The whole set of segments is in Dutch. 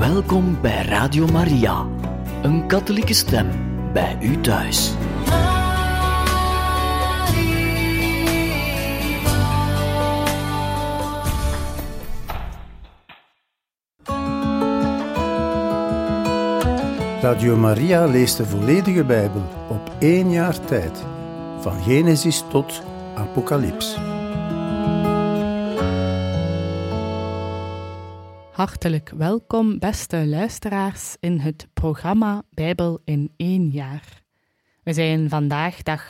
Welkom bij Radio Maria, een katholieke stem bij u thuis. Radio Maria leest de volledige Bijbel op 1 jaar tijd, van Genesis tot Apocalyps. Hartelijk welkom, beste luisteraars, in het programma Bijbel in 1 jaar. We zijn vandaag dag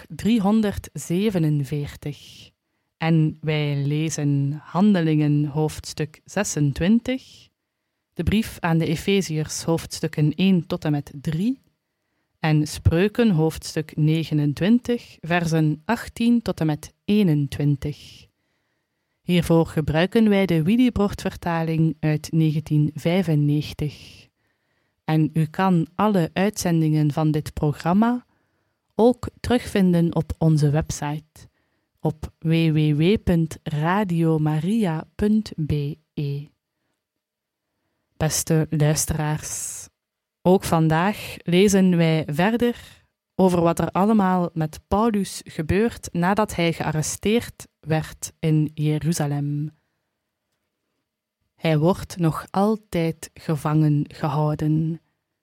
347 en wij lezen Handelingen hoofdstuk 26, de brief aan de Efeziërs hoofdstukken 1 tot en met 3 en Spreuken hoofdstuk 29, versen 18 tot en met 21. Hiervoor gebruiken wij de Willibrord-vertaling uit 1995. En u kan alle uitzendingen van dit programma ook terugvinden op onze website op www.radiomaria.be. Beste luisteraars, ook vandaag lezen wij verder over wat er allemaal met Paulus gebeurt nadat hij gearresteerd werd in Jeruzalem. Hij wordt nog altijd gevangen gehouden.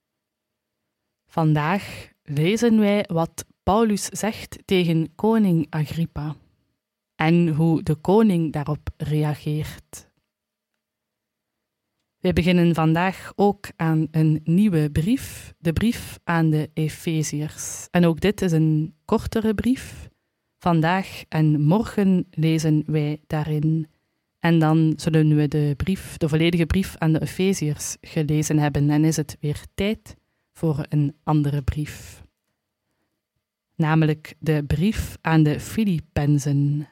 Vandaag lezen wij wat Paulus zegt tegen koning Agrippa en hoe de koning daarop reageert. Wij beginnen vandaag ook aan een nieuwe brief, de brief aan de Efeziërs. En ook dit is een kortere brief. Vandaag en morgen lezen wij daarin. En dan zullen we de volledige brief aan de Efeziërs gelezen hebben en is het weer tijd voor een andere brief. Namelijk de brief aan de Filippenzen.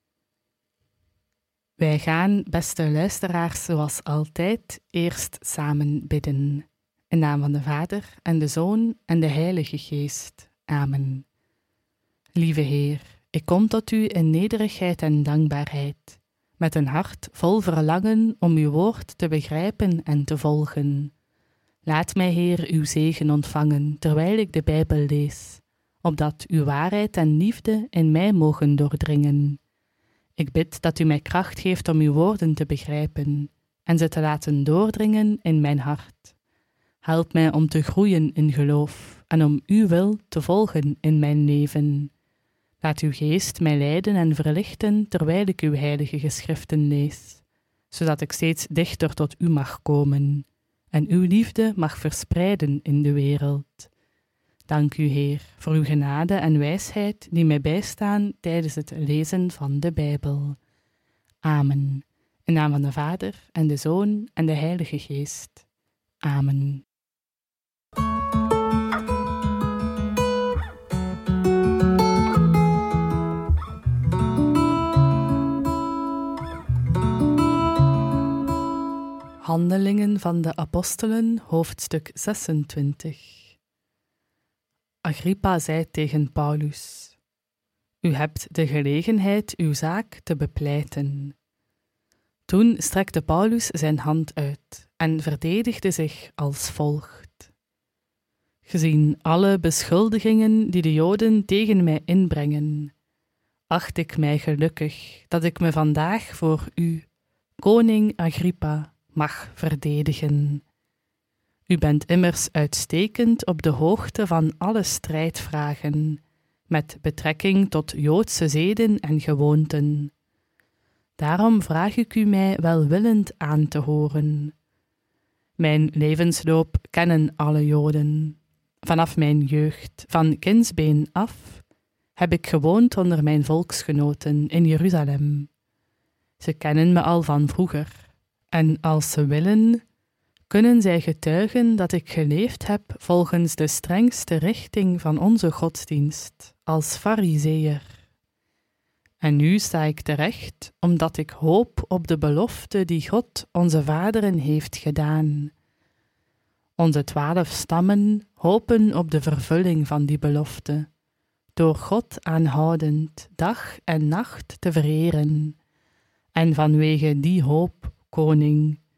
Wij gaan, beste luisteraars, zoals altijd, eerst samen bidden. In naam van de Vader en de Zoon en de Heilige Geest. Amen. Lieve Heer, ik kom tot u in nederigheid en dankbaarheid, met een hart vol verlangen om uw woord te begrijpen en te volgen. Laat mij, Heer, uw zegen ontvangen, terwijl ik de Bijbel lees, opdat uw waarheid en liefde in mij mogen doordringen. Ik bid dat u mij kracht geeft om uw woorden te begrijpen en ze te laten doordringen in mijn hart. Help mij om te groeien in geloof en om uw wil te volgen in mijn leven. Laat uw geest mij leiden en verlichten terwijl ik uw heilige geschriften lees, zodat ik steeds dichter tot u mag komen en uw liefde mag verspreiden in de wereld. Dank u, Heer, voor uw genade en wijsheid die mij bijstaan tijdens het lezen van de Bijbel. Amen. In naam van de Vader en de Zoon en de Heilige Geest. Amen. Handelingen van de Apostelen, hoofdstuk 26. Agrippa zei tegen Paulus: U hebt de gelegenheid uw zaak te bepleiten. Toen strekte Paulus zijn hand uit en verdedigde zich als volgt: Gezien alle beschuldigingen die de Joden tegen mij inbrengen, acht ik mij gelukkig dat ik me vandaag voor u, koning Agrippa, mag verdedigen. U bent immers uitstekend op de hoogte van alle strijdvragen, met betrekking tot Joodse zeden en gewoonten. Daarom vraag ik u mij welwillend aan te horen. Mijn levensloop kennen alle Joden. Vanaf mijn jeugd, van kindsbeen af, heb ik gewoond onder mijn volksgenoten in Jeruzalem. Ze kennen me al van vroeger, en als ze willen, kunnen zij getuigen dat ik geleefd heb volgens de strengste richting van onze godsdienst, als farizeeër. En nu sta ik terecht, omdat ik hoop op de belofte die God onze vaderen heeft gedaan. Onze 12 stammen hopen op de vervulling van die belofte, door God aanhoudend dag en nacht te vereren. En vanwege die hoop, koning,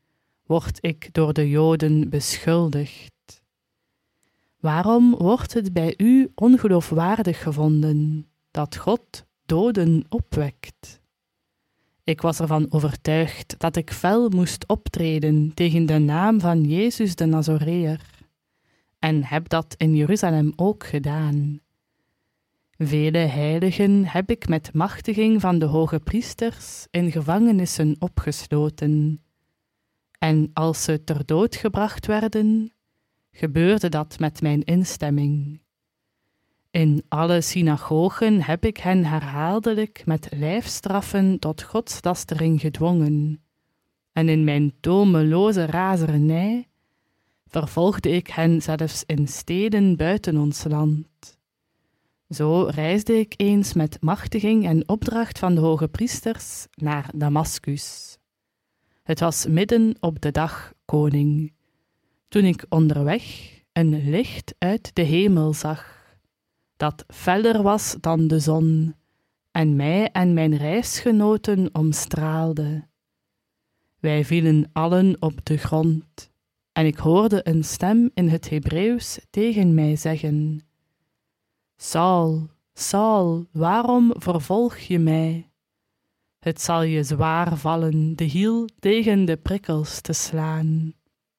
word ik door de Joden beschuldigd? Waarom wordt het bij u ongeloofwaardig gevonden dat God doden opwekt? Ik was ervan overtuigd dat ik fel moest optreden tegen de naam van Jezus de Nazoreër, en heb dat in Jeruzalem ook gedaan. Vele heiligen heb ik met machtiging van de hoge priesters in gevangenissen opgesloten. En als ze ter dood gebracht werden, gebeurde dat met mijn instemming. In alle synagogen heb ik hen herhaaldelijk met lijfstraffen tot godslastering gedwongen. En in mijn tomeloze razernij vervolgde ik hen zelfs in steden buiten ons land. Zo reisde ik eens met machtiging en opdracht van de hoge priesters naar Damaskus. Het was midden op de dag, koning, toen ik onderweg een licht uit de hemel zag, dat feller was dan de zon en mij en mijn reisgenoten omstraalde. Wij vielen allen op de grond, en ik hoorde een stem in het Hebreeuws tegen mij zeggen: Saul, Saul, waarom vervolg je mij? Het zal je zwaar vallen de hiel tegen de prikkels te slaan.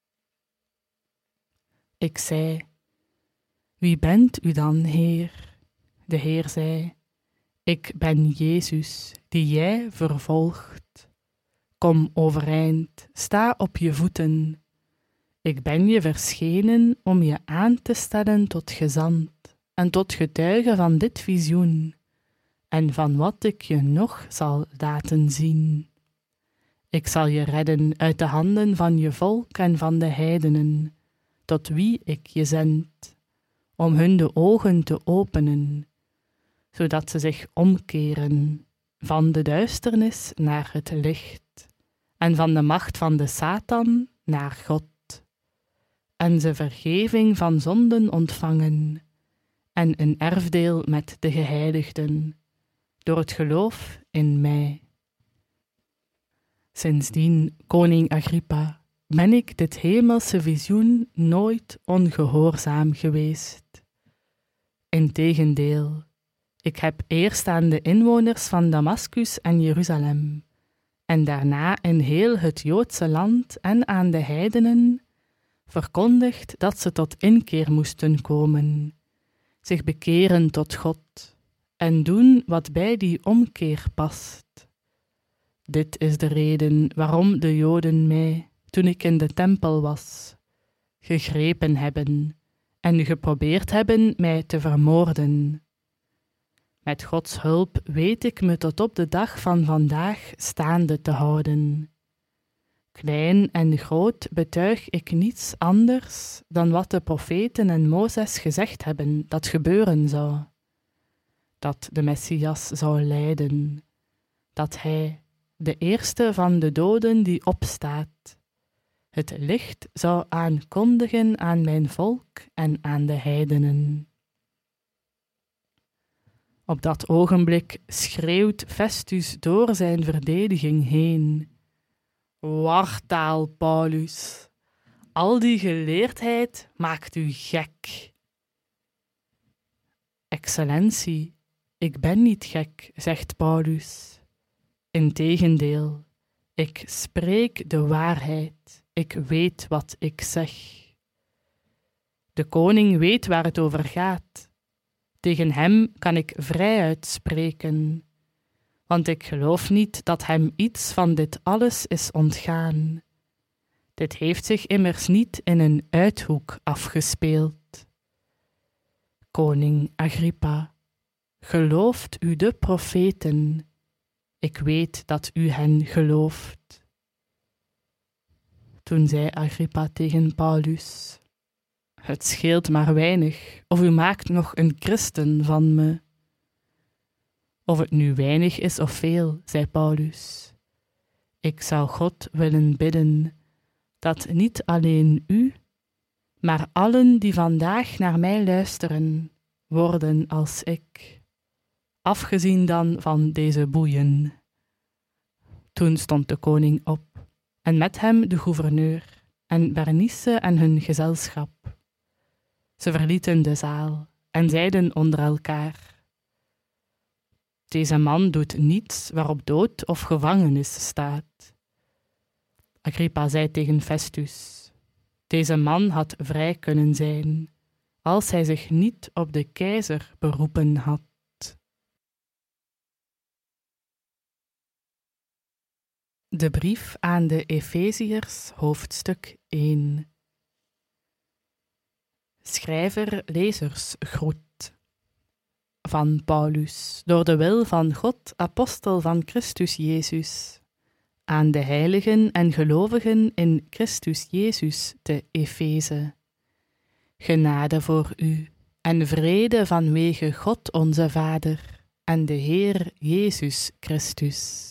Ik zei: Wie bent u dan, Heer? De Heer zei: Ik ben Jezus, die jij vervolgt. Kom overeind, sta op je voeten. Ik ben je verschenen om je aan te stellen tot gezant en tot getuige van dit visioen en van wat ik je nog zal laten zien. Ik zal je redden uit de handen van je volk en van de heidenen, tot wie ik je zend, om hun de ogen te openen, zodat ze zich omkeren van de duisternis naar het licht en van de macht van de Satan naar God, en ze vergeving van zonden ontvangen en een erfdeel met de geheiligden, door het geloof in mij. Sindsdien, koning Agrippa, ben ik dit hemelse visioen nooit ongehoorzaam geweest. Integendeel, ik heb eerst aan de inwoners van Damaskus en Jeruzalem, en daarna in heel het Joodse land en aan de heidenen, verkondigd dat ze tot inkeer moesten komen, zich bekeren tot God en doen wat bij die omkeer past. Dit is de reden waarom de Joden mij, toen ik in de tempel was, gegrepen hebben en geprobeerd hebben mij te vermoorden. Met Gods hulp weet ik me tot op de dag van vandaag staande te houden. Klein en groot betuig ik niets anders dan wat de profeten en Mozes gezegd hebben dat gebeuren zou. Dat de Messias zou lijden, dat hij, de eerste van de doden die opstaat, het licht zou aankondigen aan mijn volk en aan de heidenen. Op dat ogenblik schreeuwt Festus door zijn verdediging heen: Wartaal, Paulus, al die geleerdheid maakt u gek. Excellentie, ik ben niet gek, zegt Paulus. Integendeel, ik spreek de waarheid, ik weet wat ik zeg. De koning weet waar het over gaat. Tegen hem kan ik vrijuit spreken, want ik geloof niet dat hem iets van dit alles is ontgaan. Dit heeft zich immers niet in een uithoek afgespeeld. Koning Agrippa, gelooft u de profeten? Ik weet dat u hen gelooft. Toen zei Agrippa tegen Paulus: Het scheelt maar weinig, of u maakt nog een christen van me. Of het nu weinig is of veel, zei Paulus. Ik zou God willen bidden dat niet alleen u, maar allen die vandaag naar mij luisteren, worden als ik, afgezien dan van deze boeien. Toen stond de koning op en met hem de gouverneur en Bernice en hun gezelschap. Ze verlieten de zaal en zeiden onder elkaar: deze man doet niets waarop dood of gevangenis staat. Agrippa zei tegen Festus: deze man had vrij kunnen zijn, als hij zich niet op de keizer beroepen had. De brief aan de Efeziërs, hoofdstuk 1. Schrijver lezers groet. Van Paulus, door de wil van God, apostel van Christus Jezus, aan de heiligen en gelovigen in Christus Jezus te Efeze. Genade voor u en vrede vanwege God onze Vader en de Heer Jezus Christus.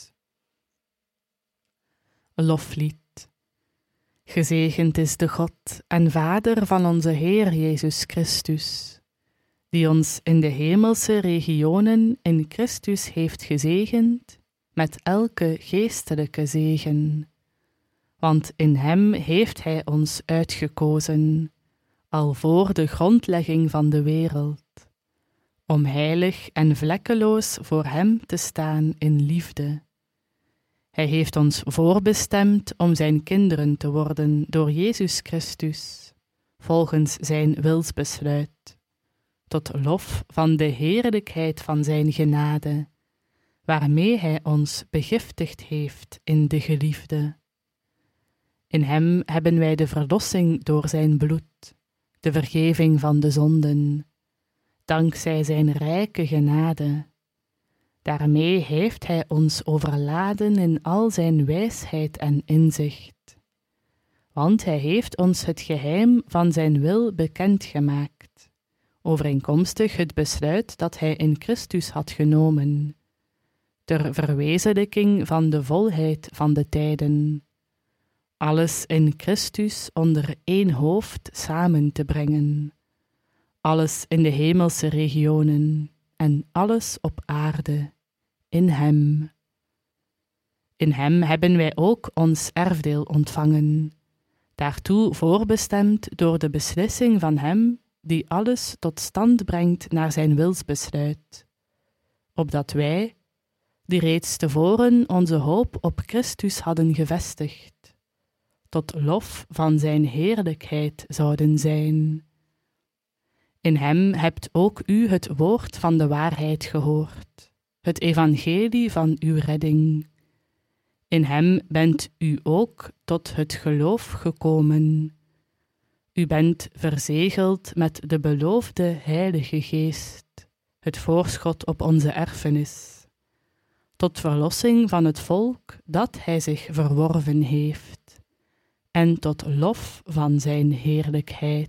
Loflied. Gezegend is de God en Vader van onze Heer Jezus Christus, die ons in de hemelse regionen in Christus heeft gezegend met elke geestelijke zegen. Want in hem heeft hij ons uitgekozen, al voor de grondlegging van de wereld, om heilig en vlekkeloos voor hem te staan in liefde. Hij heeft ons voorbestemd om zijn kinderen te worden door Jezus Christus, volgens zijn wilsbesluit, tot lof van de heerlijkheid van zijn genade, waarmee hij ons begiftigd heeft in de geliefde. In hem hebben wij de verlossing door zijn bloed, de vergeving van de zonden, dankzij zijn rijke genade. Daarmee heeft hij ons overladen in al zijn wijsheid en inzicht. Want hij heeft ons het geheim van zijn wil bekendgemaakt, overeenkomstig het besluit dat hij in Christus had genomen, ter verwezenlijking van de volheid van de tijden, alles in Christus onder één hoofd samen te brengen, alles in de hemelse regionen en alles op aarde, in hem. In hem hebben wij ook ons erfdeel ontvangen, daartoe voorbestemd door de beslissing van hem die alles tot stand brengt naar zijn wilsbesluit, opdat wij, die reeds tevoren onze hoop op Christus hadden gevestigd, tot lof van zijn heerlijkheid zouden zijn. In hem hebt ook u het woord van de waarheid gehoord, het evangelie van uw redding. In hem bent u ook tot het geloof gekomen. U bent verzegeld met de beloofde Heilige Geest, het voorschot op onze erfenis, tot verlossing van het volk dat hij zich verworven heeft, en tot lof van zijn heerlijkheid.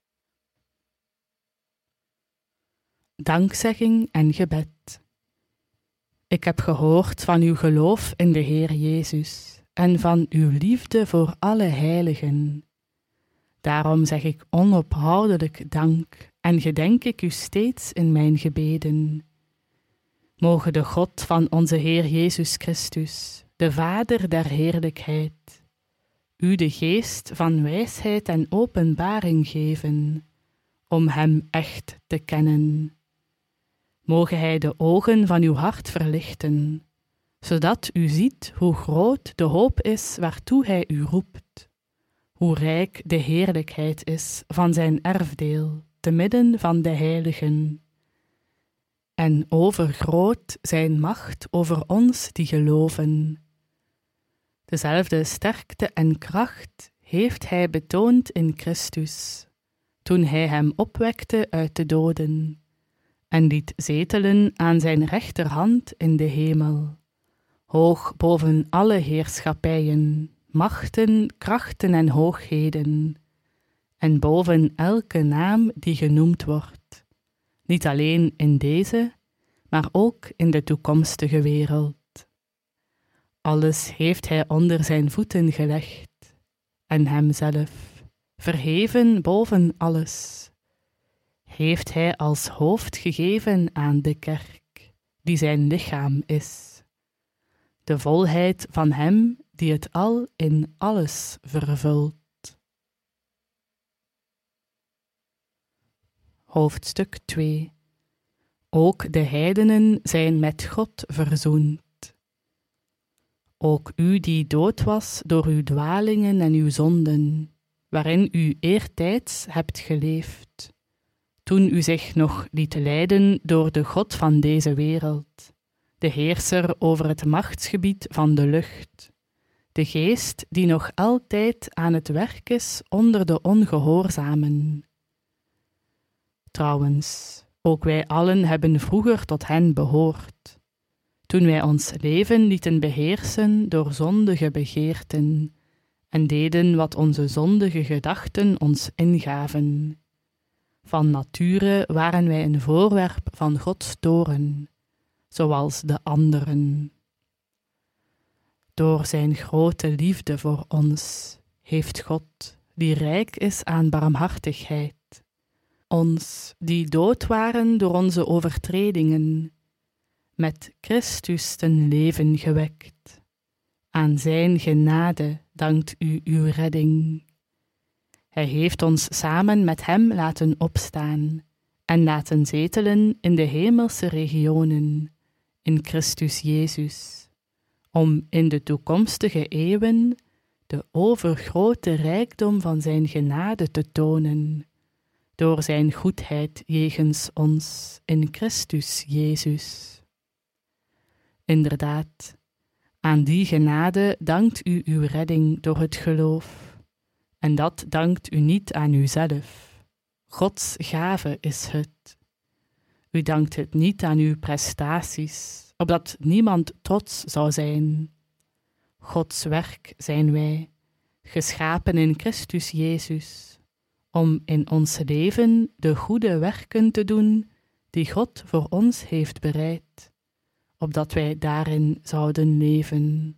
Dankzegging en gebed. Ik heb gehoord van uw geloof in de Heer Jezus en van uw liefde voor alle heiligen. Daarom zeg ik onophoudelijk dank en gedenk ik u steeds in mijn gebeden. Moge de God van onze Heer Jezus Christus, de Vader der heerlijkheid, u de geest van wijsheid en openbaring geven, om hem echt te kennen. Moge hij de ogen van uw hart verlichten, zodat u ziet hoe groot de hoop is waartoe hij u roept, hoe rijk de heerlijkheid is van zijn erfdeel te midden van de heiligen, en overgroot zijn macht over ons die geloven. Dezelfde sterkte en kracht heeft hij betoond in Christus, toen hij hem opwekte uit de doden en liet zetelen aan zijn rechterhand in de hemel, hoog boven alle heerschappijen, machten, krachten en hoogheden, en boven elke naam die genoemd wordt, niet alleen in deze, maar ook in de toekomstige wereld. Alles heeft hij onder zijn voeten gelegd, en hemzelf, verheven boven alles, heeft hij als hoofd gegeven aan de kerk, die zijn lichaam is. De volheid van hem die het al in alles vervult. Hoofdstuk 2. Ook de heidenen zijn met God verzoend. Ook u die dood was door uw dwalingen en uw zonden, waarin u eertijds hebt geleefd, toen u zich nog liet leiden door de god van deze wereld, de heerser over het machtsgebied van de lucht, de geest die nog altijd aan het werk is onder de ongehoorzamen. Trouwens, ook wij allen hebben vroeger tot hen behoord, toen wij ons leven lieten beheersen door zondige begeerten en deden wat onze zondige gedachten ons ingaven. Van nature waren wij een voorwerp van Gods toorn, zoals de anderen. Door zijn grote liefde voor ons heeft God, die rijk is aan barmhartigheid, ons, die dood waren door onze overtredingen, met Christus ten leven gewekt. Aan zijn genade dankt u uw redding. Hij heeft ons samen met hem laten opstaan en laten zetelen in de hemelse regionen, in Christus Jezus, om in de toekomstige eeuwen de overgrote rijkdom van zijn genade te tonen, door zijn goedheid jegens ons in Christus Jezus. Inderdaad, aan die genade dankt u uw redding door het geloof, en dat dankt u niet aan uzelf. Gods gave is het. U dankt het niet aan uw prestaties, opdat niemand trots zou zijn. Gods werk zijn wij, geschapen in Christus Jezus, om in ons leven de goede werken te doen die God voor ons heeft bereid, opdat wij daarin zouden leven.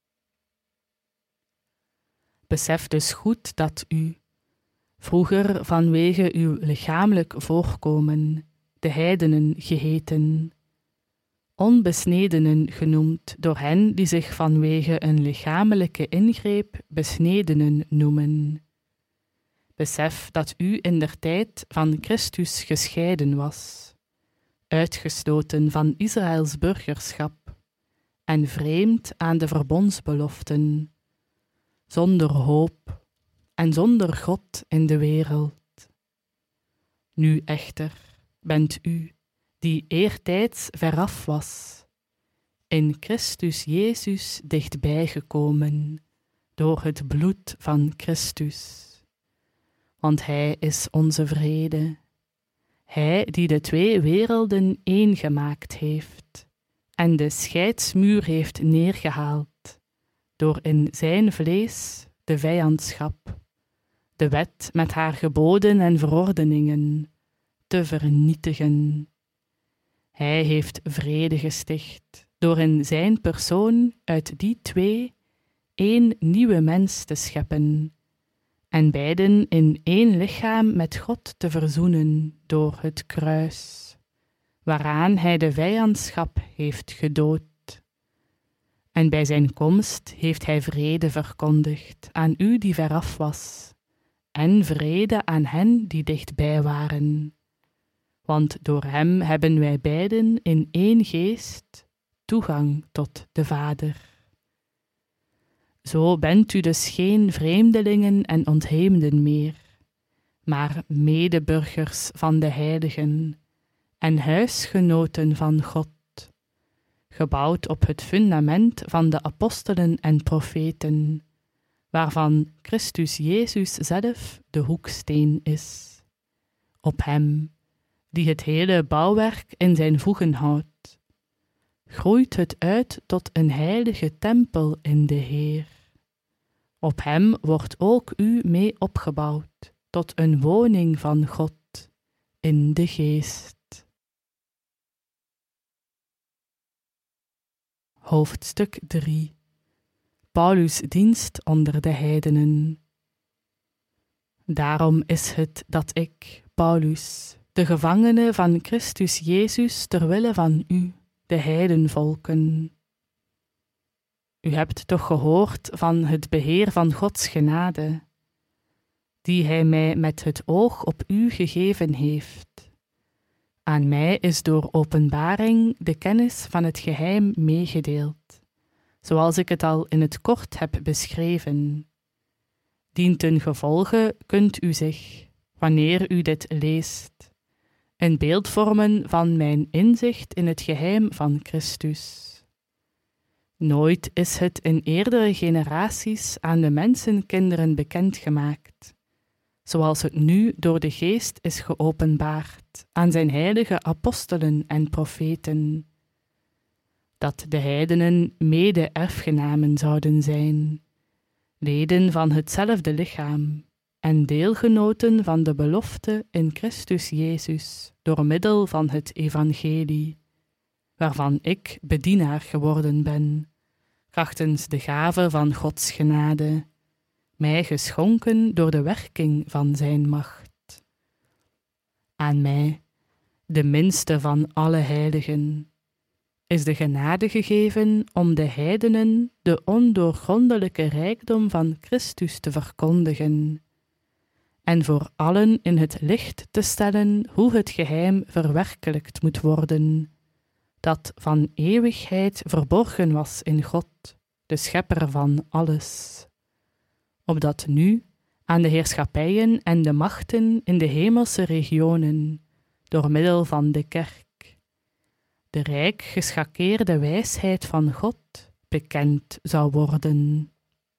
Besef dus goed dat u, vroeger vanwege uw lichamelijk voorkomen, de heidenen geheten, onbesnedenen genoemd door hen die zich vanwege een lichamelijke ingreep besnedenen noemen. Besef dat u indertijd van Christus gescheiden was, uitgesloten van Israëls burgerschap en vreemd aan de verbondsbeloften, zonder hoop en zonder God in de wereld. Nu echter bent u, die eertijds veraf was, in Christus Jezus dichtbij gekomen door het bloed van Christus. Want Hij is onze vrede, Hij die de twee werelden één gemaakt heeft en de scheidsmuur heeft neergehaald, door in zijn vlees de vijandschap, de wet met haar geboden en verordeningen, te vernietigen. Hij heeft vrede gesticht, door in zijn persoon uit die twee één nieuwe mens te scheppen, en beiden in één lichaam met God te verzoenen door het kruis, waaraan hij de vijandschap heeft gedood. En bij zijn komst heeft hij vrede verkondigd aan u die veraf was, en vrede aan hen die dichtbij waren. Want door hem hebben wij beiden in één geest toegang tot de Vader. Zo bent u dus geen vreemdelingen en ontheemden meer, maar medeburgers van de heiligen en huisgenoten van God, gebouwd op het fundament van de apostelen en profeten, waarvan Christus Jezus zelf de hoeksteen is. Op hem, die het hele bouwwerk in zijn voegen houdt, groeit het uit tot een heilige tempel in de Heer. Op hem wordt ook u mee opgebouwd tot een woning van God in de Geest. Hoofdstuk 3. Paulus' dienst onder de heidenen. Daarom is het dat ik, Paulus, de gevangene van Christus Jezus ter wille van u, de heidenvolken, U hebt toch gehoord van het beheer van Gods genade, die Hij mij met het oog op u gegeven heeft. Aan mij is door openbaring de kennis van het geheim meegedeeld, zoals ik het al in het kort heb beschreven. Dientengevolge kunt u zich, wanneer u dit leest, een beeld vormen van mijn inzicht in het geheim van Christus. Nooit is het in eerdere generaties aan de mensenkinderen bekendgemaakt, zoals het nu door de Geest is geopenbaard aan zijn heilige apostelen en profeten, dat de heidenen mede-erfgenamen zouden zijn, leden van hetzelfde lichaam en deelgenoten van de belofte in Christus Jezus door middel van het evangelie, waarvan ik bedienaar geworden ben, krachtens de gave van Gods genade, mij geschonken door de werking van zijn macht. Aan mij, de minste van alle heiligen, is de genade gegeven om de heidenen de ondoorgrondelijke rijkdom van Christus te verkondigen en voor allen in het licht te stellen hoe het geheim verwerkelijkt moet worden, dat van eeuwigheid verborgen was in God, de schepper van alles, opdat nu aan de heerschappijen en de machten in de hemelse regionen, door middel van de kerk, de rijk geschakeerde wijsheid van God bekend zou worden.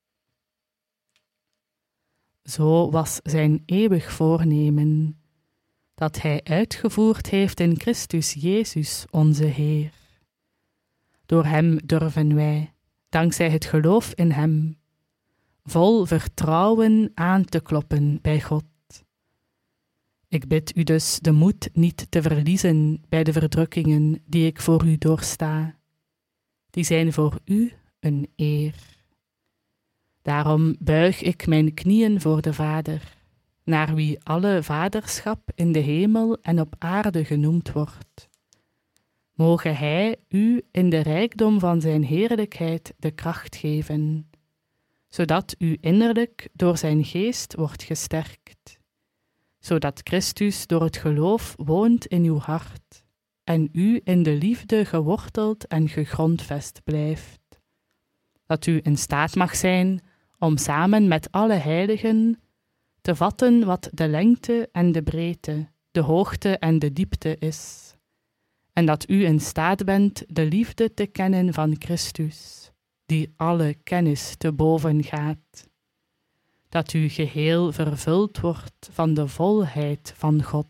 Zo was zijn eeuwig voornemen, dat hij uitgevoerd heeft in Christus Jezus onze Heer. Door hem durven wij, dankzij het geloof in hem, vol vertrouwen aan te kloppen bij God. Ik bid u dus de moed niet te verliezen bij de verdrukkingen die ik voor u doorsta. Die zijn voor u een eer. Daarom buig ik mijn knieën voor de Vader, naar wie alle vaderschap in de hemel en op aarde genoemd wordt. Moge Hij u in de rijkdom van zijn heerlijkheid de kracht geven, zodat u innerlijk door zijn geest wordt gesterkt, zodat Christus door het geloof woont in uw hart en u in de liefde geworteld en gegrondvest blijft, dat u in staat mag zijn om samen met alle heiligen te vatten wat de lengte en de breedte, de hoogte en de diepte is, en dat u in staat bent de liefde te kennen van Christus, die alle kennis te boven gaat, dat u geheel vervuld wordt van de volheid van God.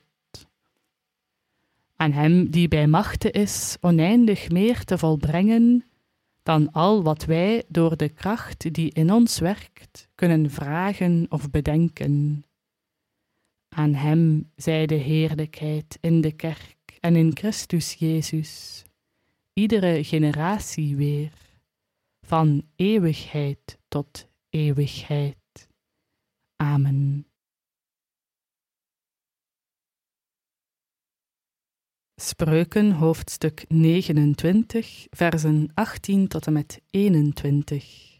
Aan hem die bij machte is oneindig meer te volbrengen dan al wat wij door de kracht die in ons werkt kunnen vragen of bedenken. Aan hem zij de heerlijkheid in de kerk en in Christus Jezus, iedere generatie weer, van eeuwigheid tot eeuwigheid. Amen. Spreuken hoofdstuk 29, versen 18 tot en met 21.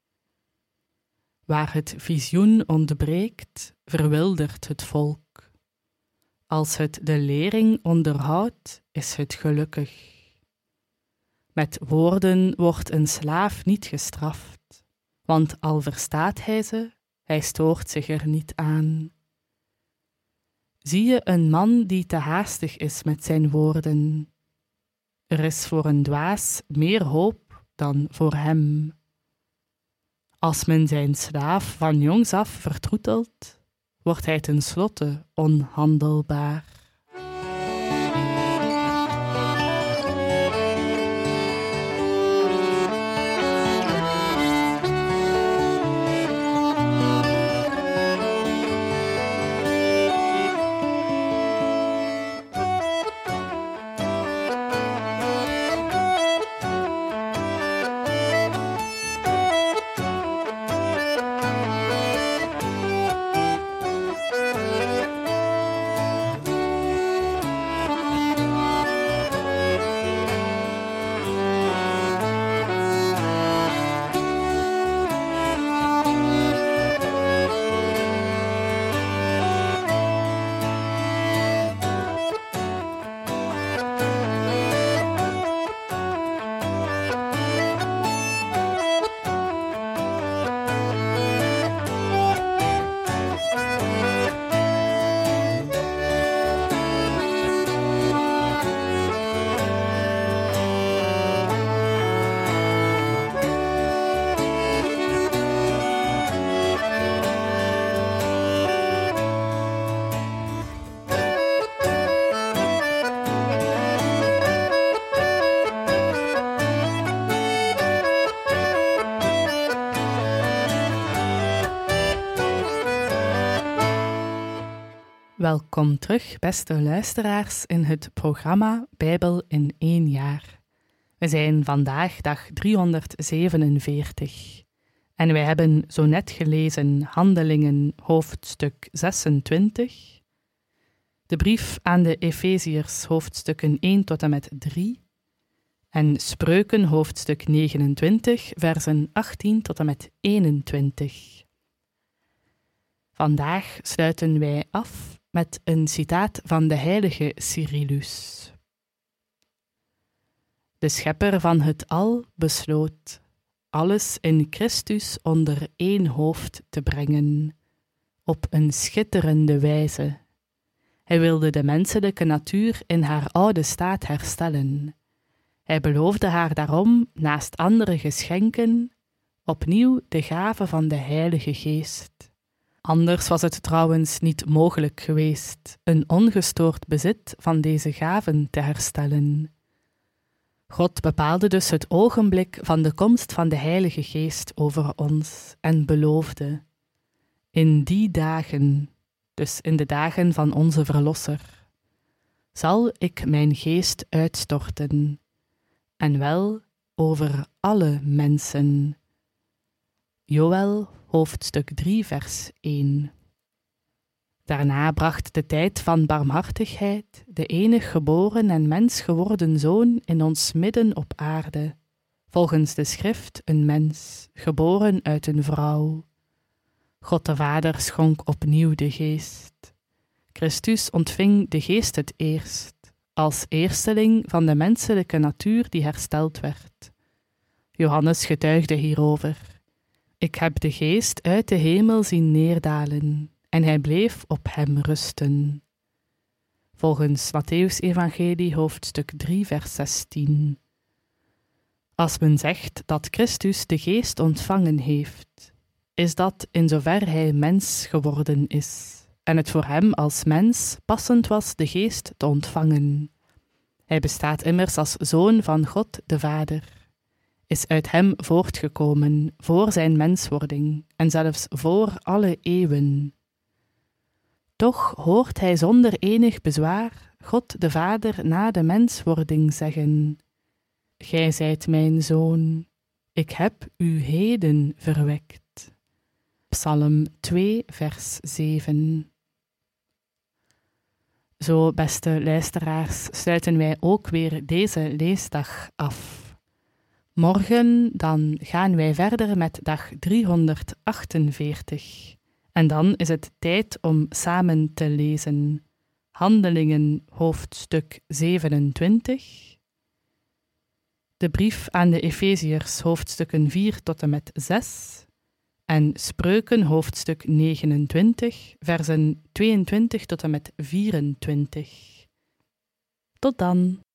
Waar het visioen ontbreekt, verwildert het volk. Als het de lering onderhoudt, is het gelukkig. Met woorden wordt een slaaf niet gestraft, want al verstaat hij ze, hij stoort zich er niet aan. Zie je een man die te haastig is met zijn woorden? Er is voor een dwaas meer hoop dan voor hem. Als men zijn slaaf van jongs af vertroetelt, wordt hij tenslotte onhandelbaar. Welkom terug, beste luisteraars, in het programma Bijbel in 1 jaar. We zijn vandaag dag 347 en wij hebben zo net gelezen Handelingen hoofdstuk 26, de brief aan de Efeziërs hoofdstukken 1 tot en met 3 en Spreuken hoofdstuk 29, versen 18 tot en met 21. Vandaag sluiten wij af met een citaat van de heilige Cyrillus. De schepper van het al besloot alles in Christus onder één hoofd te brengen, op een schitterende wijze. Hij wilde de menselijke natuur in haar oude staat herstellen. Hij beloofde haar daarom, naast andere geschenken, opnieuw de gave van de Heilige Geest. Anders was het trouwens niet mogelijk geweest een ongestoord bezit van deze gaven te herstellen. God bepaalde dus het ogenblik van de komst van de Heilige Geest over ons en beloofde: in die dagen, dus in de dagen van onze Verlosser, zal ik mijn geest uitstorten, en wel over alle mensen. Joël hoofdstuk 3 vers 1. Daarna bracht de tijd van barmhartigheid de enig geboren en mens geworden Zoon in ons midden op aarde, volgens de schrift een mens, geboren uit een vrouw. God de Vader schonk opnieuw de geest. Christus ontving de geest het eerst, als eersteling van de menselijke natuur die hersteld werd. Johannes getuigde hierover: ik heb de geest uit de hemel zien neerdalen, en hij bleef op hem rusten. Volgens Mattheüs-evangelie hoofdstuk 3 vers 16. Als men zegt dat Christus de geest ontvangen heeft, is dat in zover hij mens geworden is, en het voor hem als mens passend was de geest te ontvangen. Hij bestaat immers als Zoon van God de Vader, is uit hem voortgekomen voor zijn menswording en zelfs voor alle eeuwen. Toch hoort hij zonder enig bezwaar God de Vader na de menswording zeggen: gij zijt mijn Zoon, ik heb u heden verwekt. Psalm 2 vers 7. Zo, beste luisteraars, sluiten wij ook weer deze leesdag af. Morgen dan gaan wij verder met dag 348. En dan is het tijd om samen te lezen Handelingen hoofdstuk 27, de brief aan de Efeziërs hoofdstukken 4 tot en met 6 en Spreuken hoofdstuk 29, versen 22 tot en met 24. Tot dan!